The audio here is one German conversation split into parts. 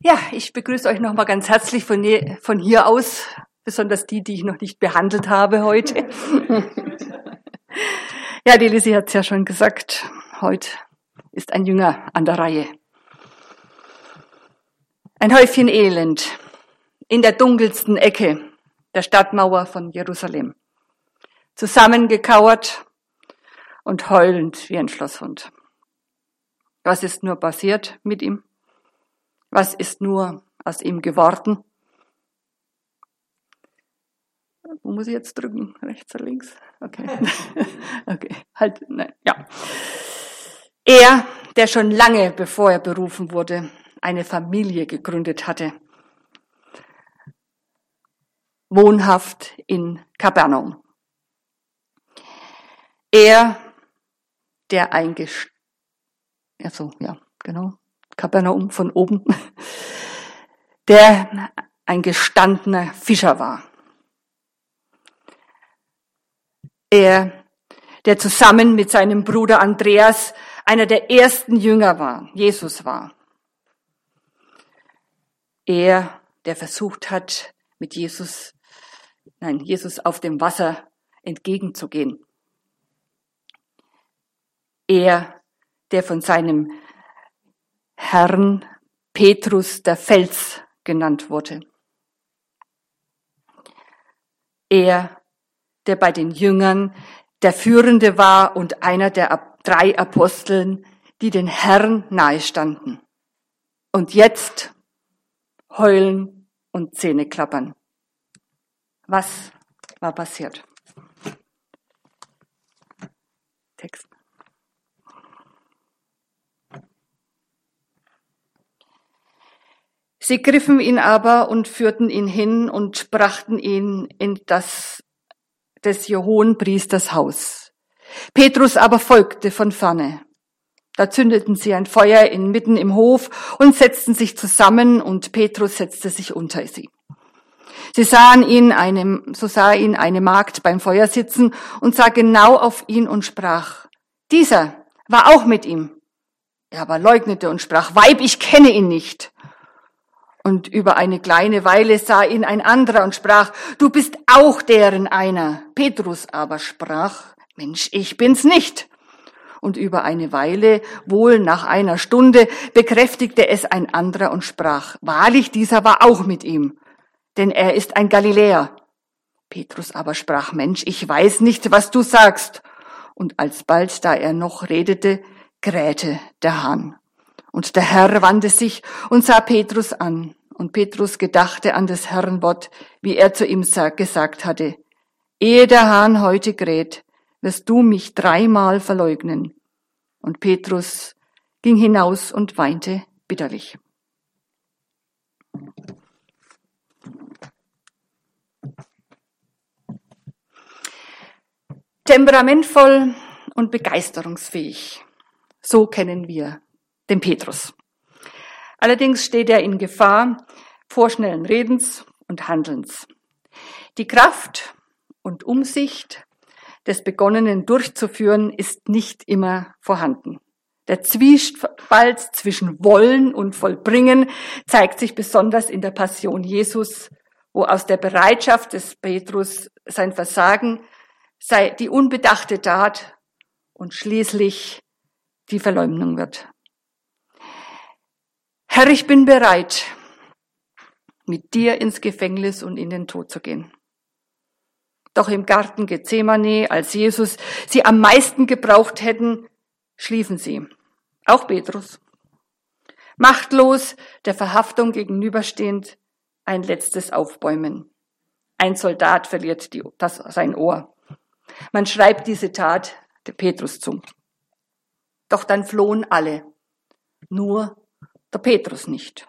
Ja, ich begrüße euch nochmal ganz herzlich von hier aus, besonders die ich noch nicht behandelt habe heute. Ja, die Lisi hat es ja schon gesagt, heute ist ein Jünger an der Reihe. Ein Häufchen Elend in der dunkelsten Ecke der Stadtmauer von Jerusalem. Zusammengekauert und heulend wie ein Schlosshund. Was ist nur passiert mit ihm? Was ist nur aus ihm geworden? Wo muss ich jetzt drücken? Rechts oder links? Okay. Okay, halt, nein, ja. Er, der schon lange, bevor er berufen wurde, eine Familie gegründet hatte. Wohnhaft in Kapernaum. Er, der Kapernaum von oben, der ein gestandener Fischer war. Er, der zusammen mit seinem Bruder Andreas einer der ersten Jünger war, Jesus war. Er, der versucht hat, mit Jesus auf dem Wasser entgegenzugehen. Er, der von seinem Herrn Petrus der Fels genannt wurde. Er, der bei den Jüngern der Führende war und einer der 3 Aposteln, die den Herrn nahestanden. Und jetzt heulen und Zähne klappern. Was war passiert? Text. Sie griffen ihn aber und führten ihn hin und brachten ihn in das des Hohenpriesters Haus. Petrus aber folgte von ferne. Da zündeten sie ein Feuer mitten im Hof und setzten sich zusammen, und Petrus setzte sich unter sie. So sah ihn eine Magd beim Feuer sitzen und sah genau auf ihn und sprach: Dieser war auch mit ihm. Er aber leugnete und sprach: Weib, ich kenne ihn nicht. Und über eine kleine Weile sah ihn ein anderer und sprach: Du bist auch deren einer. Petrus aber sprach: Mensch, ich bin's nicht. Und über eine Weile, wohl nach einer Stunde, bekräftigte es ein anderer und sprach: Wahrlich, dieser war auch mit ihm, denn er ist ein Galiläer. Petrus aber sprach: Mensch, ich weiß nicht, was du sagst. Und alsbald, da er noch redete, krähte der Hahn. Und der Herr wandte sich und sah Petrus an. Und Petrus gedachte an des Herrn Wort, wie er zu ihm gesagt hatte: Ehe der Hahn heute kräht, wirst du mich 3-mal verleugnen. Und Petrus ging hinaus und weinte bitterlich. Temperamentvoll und begeisterungsfähig. So kennen wir den Petrus. Allerdings steht er in Gefahr vorschnellen Redens und Handelns. Die Kraft und Umsicht des Begonnenen durchzuführen ist nicht immer vorhanden. Der Zwiespalt zwischen Wollen und Vollbringen zeigt sich besonders in der Passion Jesus, wo aus der Bereitschaft des Petrus sein Versagen sei die unbedachte Tat und schließlich die Verleumdung wird. Herr, ich bin bereit, mit dir ins Gefängnis und in den Tod zu gehen. Doch im Garten Gethsemane, als Jesus sie am meisten gebraucht hätten, schliefen sie. Auch Petrus. Machtlos, der Verhaftung gegenüberstehend, ein letztes Aufbäumen. Ein Soldat verliert sein Ohr. Man schreibt diese Tat der Petrus zu. Doch dann flohen alle, nur der Petrus nicht.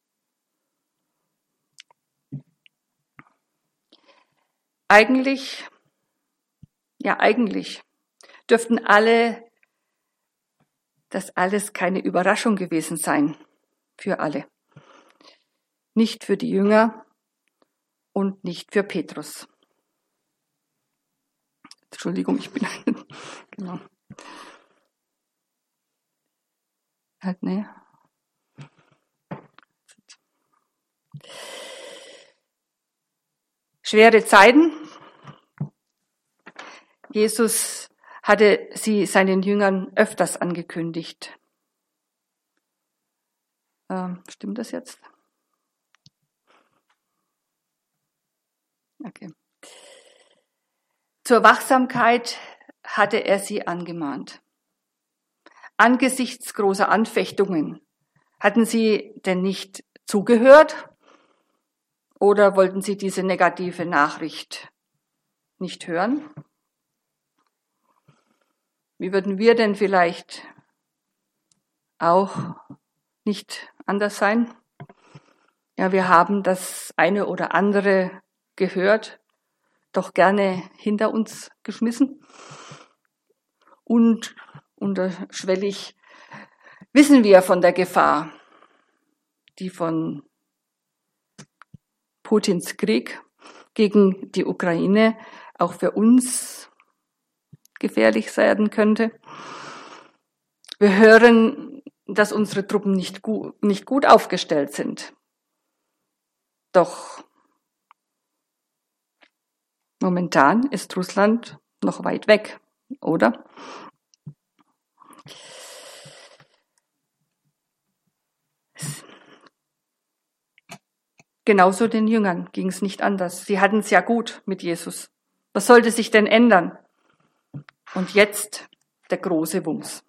Eigentlich dürften das alles keine Überraschung gewesen sein für alle. Nicht für die Jünger und nicht für Petrus. Entschuldigung, ich bin genau. Schwere Zeiten. Jesus hatte sie seinen Jüngern öfters angekündigt. Stimmt das jetzt? Okay. Zur Wachsamkeit hatte er sie angemahnt. Angesichts großer Anfechtungen, hatten sie denn nicht zugehört oder wollten sie diese negative Nachricht nicht hören? Wie würden wir denn vielleicht auch nicht anders sein? Ja, wir haben das eine oder andere gehört, doch gerne hinter uns geschmissen. Und unterschwellig wissen wir von der Gefahr, die von Putins Krieg gegen die Ukraine auch für uns gefährlich werden könnte. Wir hören, dass unsere Truppen nicht gut aufgestellt sind. Doch momentan ist Russland noch weit weg, oder? Genauso den Jüngern ging es nicht anders. Sie hatten es ja gut mit Jesus. Was sollte sich denn ändern? Und jetzt der große Wumms.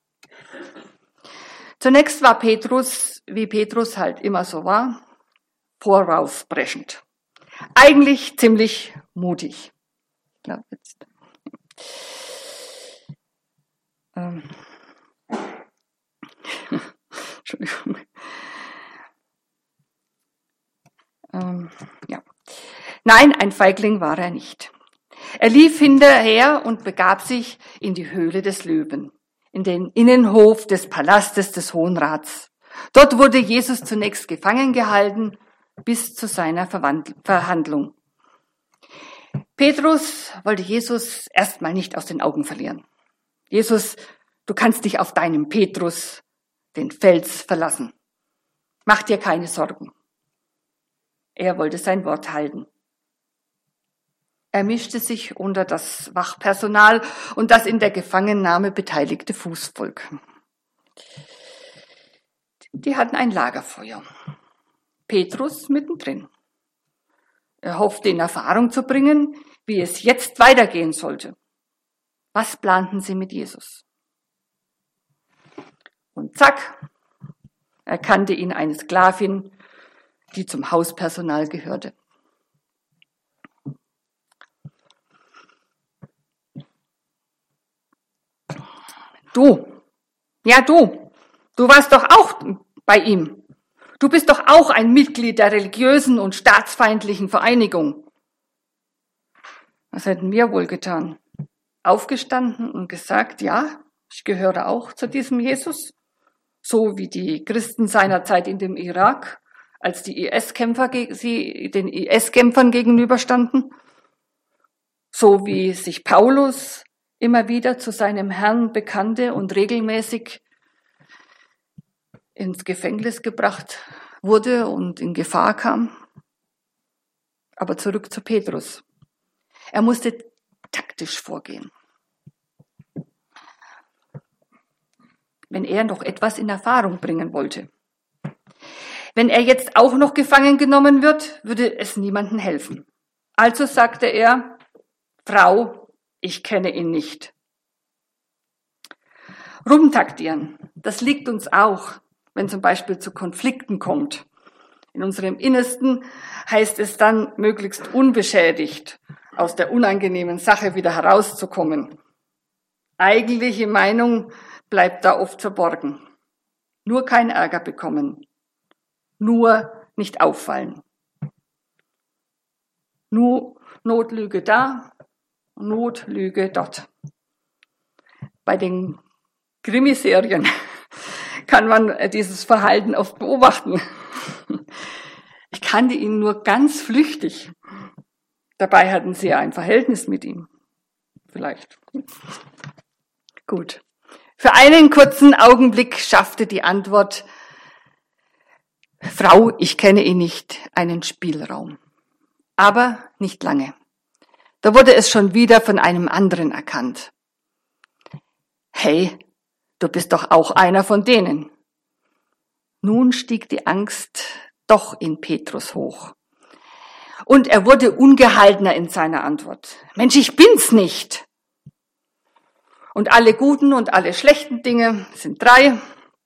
Zunächst war Petrus, wie Petrus halt immer so war, vorausbrechend. Eigentlich ziemlich mutig. Ich glaube jetzt. Entschuldigung. Ja. Nein, ein Feigling war er nicht. Er lief hinterher und begab sich in die Höhle des Löwen, in den Innenhof des Palastes des Hohen Rats. Dort wurde Jesus zunächst gefangen gehalten, bis zu seiner Verhandlung. Petrus wollte Jesus erstmal nicht aus den Augen verlieren. Jesus, du kannst dich auf deinem Petrus, den Fels, verlassen. Mach dir keine Sorgen. Er wollte sein Wort halten. Er mischte sich unter das Wachpersonal und das in der Gefangennahme beteiligte Fußvolk. Die hatten ein Lagerfeuer. Petrus mittendrin. Er hoffte, in Erfahrung zu bringen, wie es jetzt weitergehen sollte. Was planten sie mit Jesus? Und zack, erkannte ihn eine Sklavin, die zum Hauspersonal gehörte. Du warst doch auch bei ihm. Du bist doch auch ein Mitglied der religiösen und staatsfeindlichen Vereinigung. Was hätten wir wohl getan? Aufgestanden und gesagt, ja, ich gehöre auch zu diesem Jesus, so wie die Christen seinerzeit in dem Irak, als die IS-Kämpfer den IS-Kämpfern gegenüberstanden, so wie sich Paulus immer wieder zu seinem Herrn bekannte und regelmäßig ins Gefängnis gebracht wurde und in Gefahr kam. Aber zurück zu Petrus. Er musste taktisch vorgehen. Wenn er noch etwas in Erfahrung bringen wollte. Wenn er jetzt auch noch gefangen genommen wird, würde es niemandem helfen. Also sagte er, Frau, ich kenne ihn nicht. Rumtaktieren, das liegt uns auch, wenn zum Beispiel zu Konflikten kommt. In unserem Innersten heißt es dann, möglichst unbeschädigt aus der unangenehmen Sache wieder herauszukommen. Eigentliche Meinung bleibt da oft verborgen. Nur kein Ärger bekommen. Nur nicht auffallen. Nur Notlüge da, Notlüge dort. Bei den Krimiserien kann man dieses Verhalten oft beobachten. Ich kannte ihn nur ganz flüchtig. Dabei hatten sie ja ein Verhältnis mit ihm. Vielleicht. Gut. Für einen kurzen Augenblick schaffte die Antwort, Frau, ich kenne ihn nicht, einen Spielraum. Aber nicht lange. Da wurde es schon wieder von einem anderen erkannt. Hey, du bist doch auch einer von denen. Nun stieg die Angst doch in Petrus hoch. Und er wurde ungehaltener in seiner Antwort. Mensch, ich bin's nicht. Und alle guten und alle schlechten Dinge sind 3.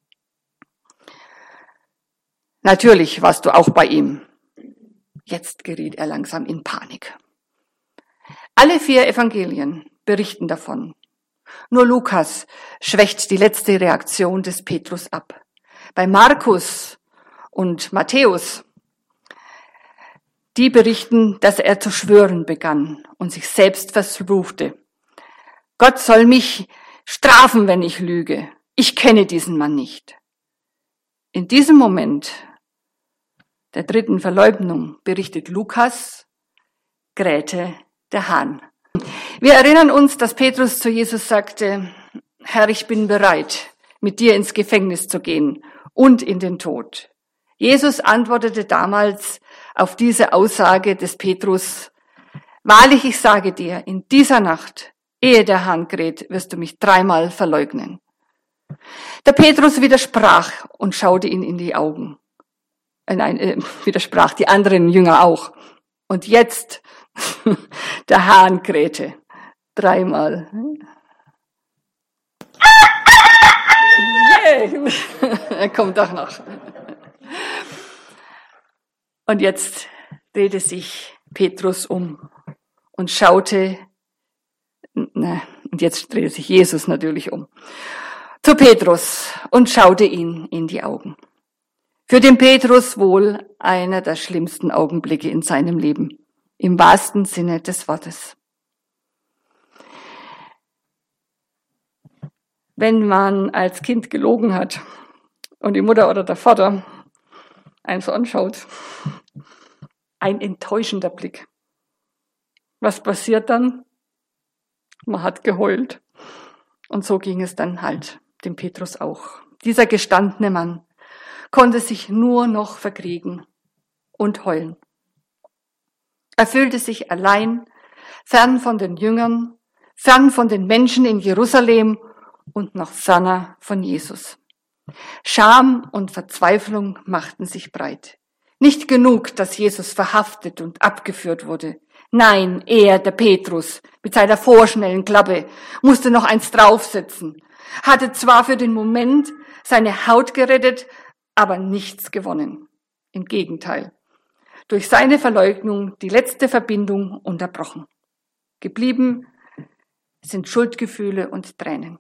Natürlich warst du auch bei ihm. Jetzt geriet er langsam in Panik. Alle 4 Evangelien berichten davon. Nur Lukas schwächt die letzte Reaktion des Petrus ab. Bei Markus und Matthäus, die berichten, dass er zu schwören begann und sich selbst verfluchte. Gott soll mich strafen, wenn ich lüge. Ich kenne diesen Mann nicht. In diesem Moment der 3. Verleugnung berichtet Lukas, krähte der Hahn. Wir erinnern uns, dass Petrus zu Jesus sagte, Herr, ich bin bereit, mit dir ins Gefängnis zu gehen und in den Tod. Jesus antwortete damals auf diese Aussage des Petrus, wahrlich, ich sage dir, in dieser Nacht, ehe der Hahn kräht, wirst du mich 3-mal verleugnen. Der Petrus widersprach und schaute ihn in die Augen. Widersprach die anderen Jünger auch. Und jetzt, der Hahn krähte 3-mal. Yeah. Er kommt doch noch. Und jetzt drehte sich Petrus um und schaute, und jetzt drehte sich Jesus natürlich um, zu Petrus und schaute ihn in die Augen. Für den Petrus wohl einer der schlimmsten Augenblicke in seinem Leben, im wahrsten Sinne des Wortes. Wenn man als Kind gelogen hat und die Mutter oder der Vater einen so anschaut, ein enttäuschender Blick. Was passiert dann? Man hat geheult. Und so ging es dann halt dem Petrus auch. Dieser gestandene Mann konnte sich nur noch verkriegen und heulen. Er fühlte sich allein, fern von den Jüngern, fern von den Menschen in Jerusalem und noch ferner von Jesus. Scham und Verzweiflung machten sich breit. Nicht genug, dass Jesus verhaftet und abgeführt wurde. Nein, er, der Petrus, mit seiner vorschnellen Klappe, musste noch eins draufsetzen, hatte zwar für den Moment seine Haut gerettet, aber nichts gewonnen. Im Gegenteil. Durch seine Verleugnung die letzte Verbindung unterbrochen. Geblieben sind Schuldgefühle und Tränen.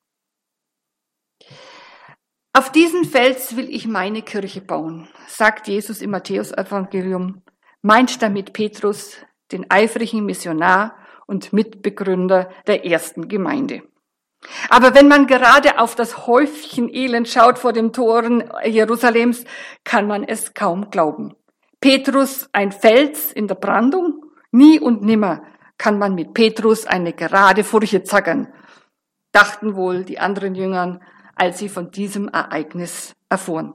Auf diesen Fels will ich meine Kirche bauen, sagt Jesus im Matthäus-Evangelium, meint damit Petrus, den eifrigen Missionar und Mitbegründer der ersten Gemeinde. Aber wenn man gerade auf das Häufchen Elend schaut vor den Toren Jerusalems, kann man es kaum glauben. Petrus ein Fels in der Brandung? Nie und nimmer kann man mit Petrus eine gerade Furche zackern, dachten wohl die anderen Jüngern, als sie von diesem Ereignis erfuhren.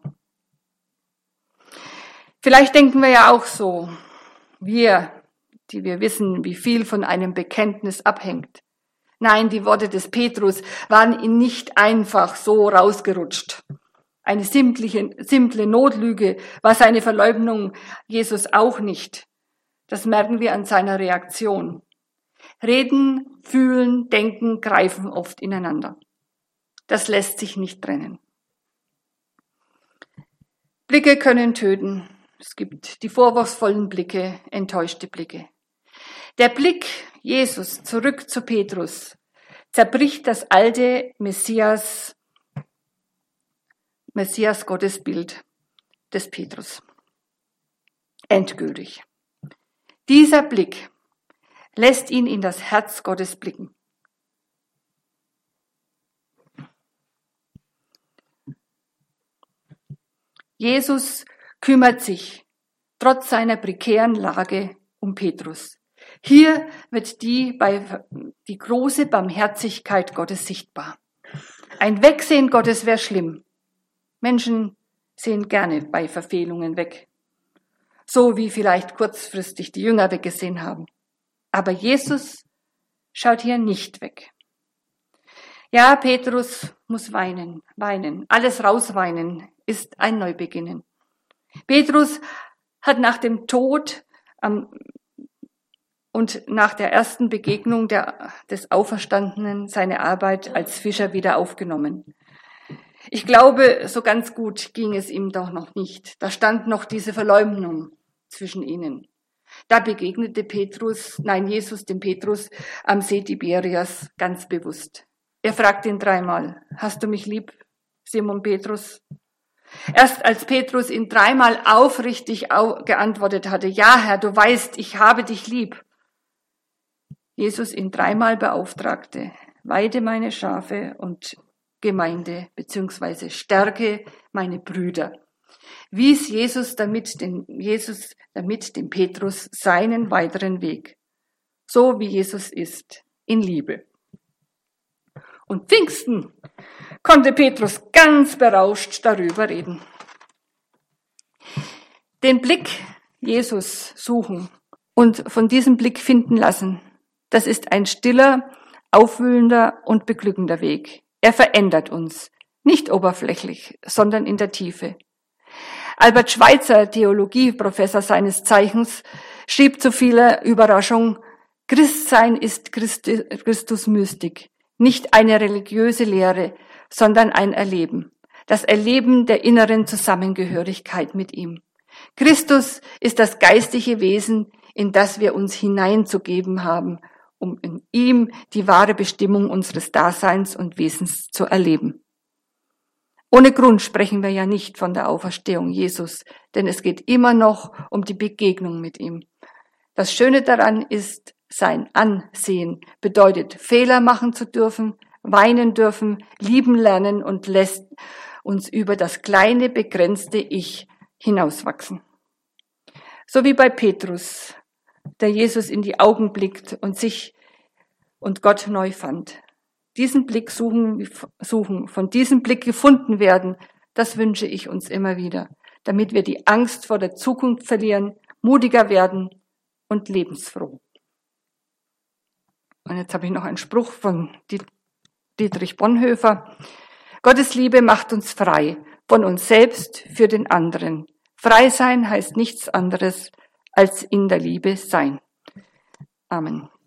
Vielleicht denken wir ja auch so, wir, die wir wissen, wie viel von einem Bekenntnis abhängt. Nein, die Worte des Petrus waren ihm nicht einfach so rausgerutscht. Eine simple Notlüge war seine Verleugnung Jesus auch nicht. Das merken wir an seiner Reaktion. Reden, fühlen, denken greifen oft ineinander. Das lässt sich nicht trennen. Blicke können töten. Es gibt die vorwurfsvollen Blicke, enttäuschte Blicke. Der Blick Jesus zurück zu Petrus zerbricht das alte Messias Gottesbild des Petrus. Endgültig. Dieser Blick lässt ihn in das Herz Gottes blicken. Jesus kümmert sich trotz seiner prekären Lage um Petrus. Hier wird die große Barmherzigkeit Gottes sichtbar. Ein Wegsehen Gottes wäre schlimm. Menschen sehen gerne bei Verfehlungen weg. so wie vielleicht kurzfristig die Jünger weggesehen haben. Aber Jesus schaut hier nicht weg. Ja, Petrus muss weinen, alles rausweinen ist ein Neubeginnen. Petrus hat nach dem Tod und nach der ersten Begegnung des Auferstandenen seine Arbeit als Fischer wieder aufgenommen. Ich glaube, so ganz gut ging es ihm doch noch nicht. Da stand noch diese Verleumdung zwischen ihnen. Da begegnete Jesus dem Petrus am See Tiberias ganz bewusst. Er fragt ihn 3-mal, hast du mich lieb, Simon Petrus? Erst als Petrus ihn 3-mal aufrichtig geantwortet hatte, ja Herr, du weißt, ich habe dich lieb. Jesus ihn 3-mal beauftragte, weide meine Schafe und Gemeinde bzw. stärke meine Brüder. Wies Jesus damit dem Petrus seinen weiteren Weg, so wie Jesus ist, in Liebe. Und Pfingsten konnte Petrus ganz berauscht darüber reden. Den Blick Jesus suchen und von diesem Blick finden lassen, das ist ein stiller, aufwühlender und beglückender Weg. Er verändert uns, nicht oberflächlich, sondern in der Tiefe. Albert Schweitzer, Theologieprofessor seines Zeichens, schrieb zu vieler Überraschung, Christsein ist Christusmystik, nicht eine religiöse Lehre, sondern ein Erleben. Das Erleben der inneren Zusammengehörigkeit mit ihm. Christus ist das geistige Wesen, in das wir uns hineinzugeben haben, um in ihm die wahre Bestimmung unseres Daseins und Wesens zu erleben. Ohne Grund sprechen wir ja nicht von der Auferstehung Jesus, denn es geht immer noch um die Begegnung mit ihm. Das Schöne daran ist, sein Ansehen bedeutet, Fehler machen zu dürfen, weinen dürfen, lieben lernen und lässt uns über das kleine, begrenzte Ich hinauswachsen. So wie bei Petrus, der Jesus in die Augen blickt und sich und Gott neu fand. Diesen Blick suchen, von diesem Blick gefunden werden, das wünsche ich uns immer wieder, damit wir die Angst vor der Zukunft verlieren, mutiger werden und lebensfroh. Und jetzt habe ich noch einen Spruch von Dietrich Bonhoeffer. Gottes Liebe macht uns frei, von uns selbst für den anderen. Frei sein heißt nichts anderes als in der Liebe sein. Amen.